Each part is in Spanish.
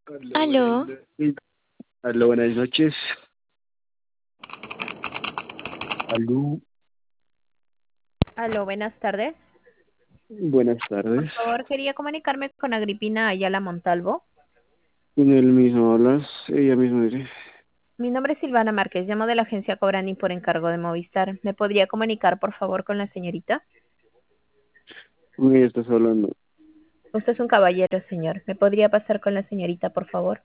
Aló, buenas Aló, noches. Aló, buenas noches. Aló, aló, buenas tardes. buenas Por tardes. favor, quería comunicarme con Agripina Ayala Montalvo. Con él mismo hablas, ella misma diré. Mi nombre es Silvana Márquez, llamo de la agencia Cobrani por encargo de Movistar. ¿Me podría comunicar, por favor, con la señorita? Con ella estás hablando. Usted es un caballero, señor. ¿Me podría pasar con la señorita, por favor?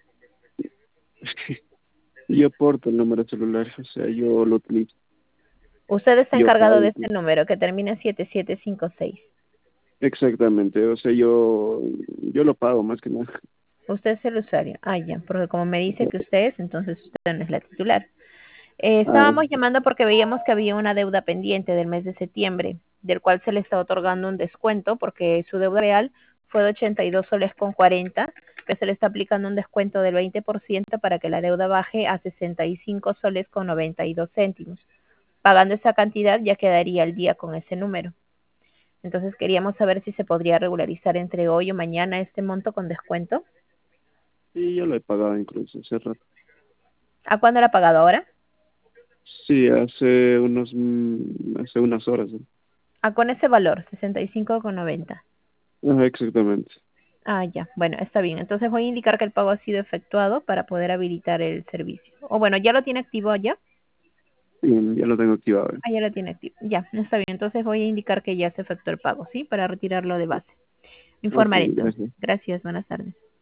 Yo aporto el número celular, o sea, yo lo utilizo. Usted está Yo encargado pago de este incluso. número que termina en 7756. Exactamente, o sea, yo lo pago más que nada. Usted es el usuario. Ah, ya, porque como me dice que usted es, entonces usted no es la titular. Ah, Estábamos llamando porque veíamos que había una deuda pendiente del mes de septiembre, del cual se le está otorgando un descuento porque su deuda real fue de 82 soles con 40, que se le está aplicando un descuento del 20% para que la deuda baje a 65 soles con 92 céntimos. Pagando esa cantidad ya quedaría al día con ese número. Entonces queríamos saber si se podría regularizar entre hoy o mañana este monto con descuento. sí, yo lo he pagado incluso hace rato. ¿A cuándo lo ha pagado ahora? Sí, hace unas horas. ¿No? Ah, con ese valor, 65,90. Ajá, exactamente. Ah, ya. Bueno, está bien. Entonces voy a indicar que el pago ha sido efectuado para poder habilitar el servicio. O bueno, ¿ya lo tiene activo ya? Sí, ya lo tengo activado. Ah, ya lo tiene activo. Ya, está bien. Entonces voy a indicar que ya se efectuó el pago, ¿sí? Para retirarlo de base. Ok, Informar entonces. gracias. Gracias. Buenas tardes.